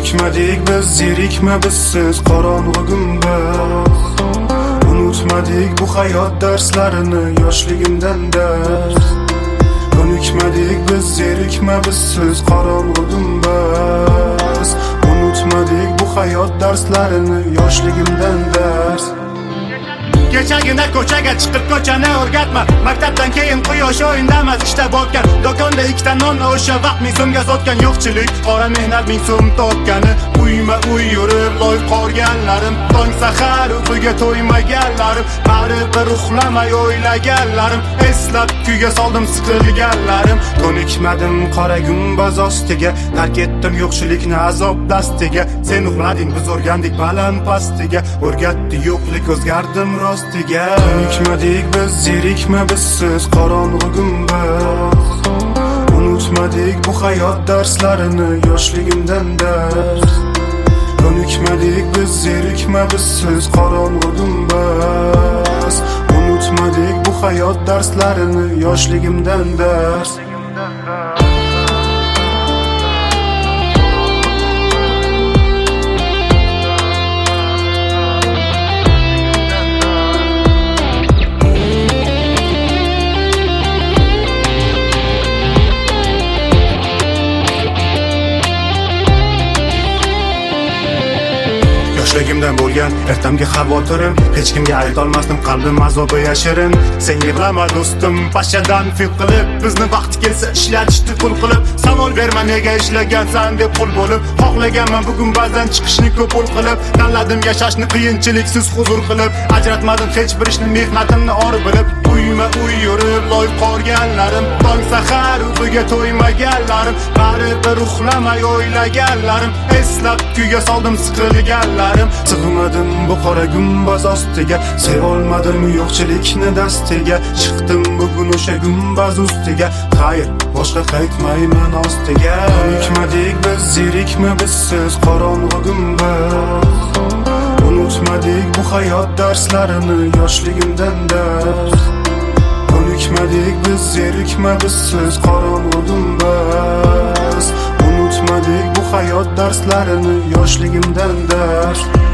Ko'nikmadik biz, zerikma bizsiz qorong'u gumbaz. Unutmadik bu hayot darslarini, yoshligimdan dars. Ko'nikmadik biz, zerikma bizsiz qorong'u gumbaz. Unutmadik bu hayot darslarini, yoshligimdan dars. Kechagina ko'chaga chiqib ko'chani o'rgatma. Maktabdan keyin quyosh o'yindamas ishlab o'tgan. Do'konda ikkita non o'sha vaqt 1000 so'mga sotgan. Yo'qchilik, qora mehnat 1000 so'm topgani. Uyma uy yurib loy qorganlarim, tong sahar uyquga to'ymaganlarim, baribir uxlamay o'ylaganlarim, eslab kuyga soldim siqilganlarim. Ko'nikmadim qora gumbaz ostiga, tark etdim yo'qchilikni azob dastiga. Sen uxlading, biz o'rgandik baland pastiga, o'rgatdi yo'qlik, o'zgardim rostiga. Ko'nikmadik biz, zerikma bizsiz qorong'u gumbaz. Unutmadik bu hayot darslarini, yoshligimdan dars. Ko'nikmadik biz, zerikma bizsiz qorong'u gumbaz. Unutmadik bu hayot darslarini, yoshligimdan dars. Yoshligimdan bo'lgan ertamga xavotirim, hech kimga aytolmasdim, qalbim azobi yashirin. Sen yig'lama do'stim, pashadan fil qilib, bizni vaqti kelsa ishlatishdi qul qilib. Savol berma nega ishlagansan deb qul bo'lib. Xohlaganman bugun ba'zan chiqishni ko'p ul qilib, tanladim yashashni qiyinchiliksiz huzur qilib. Ajratmadim hech bir ishni mehnatimni or bilib. Uyma uy yurib loy qorganlarim, tong sahar uyquga to'ymaganlarim, baribir uxlamay o'ylaganlarim, eslab kuyga soldim siqilganlarim. Sig'madim bu qora gumbaz ostiga, sevolmadim yo'qchilikni dastiga. Chiqdim bugun o'sha gumbaz ustiga, xayr, boshqa qaytmayman ostiga. Ko'nikmadik biz, zerikma bizsiz qorong'u gumbaz. Unutmadik bu hayot darslarini, yoshligimdan dars. Ko'nikmadik biz, zerikma bizsiz qorong'u gumbaz. Unutmadik bu hayot darslarini, yoshligimdan dars.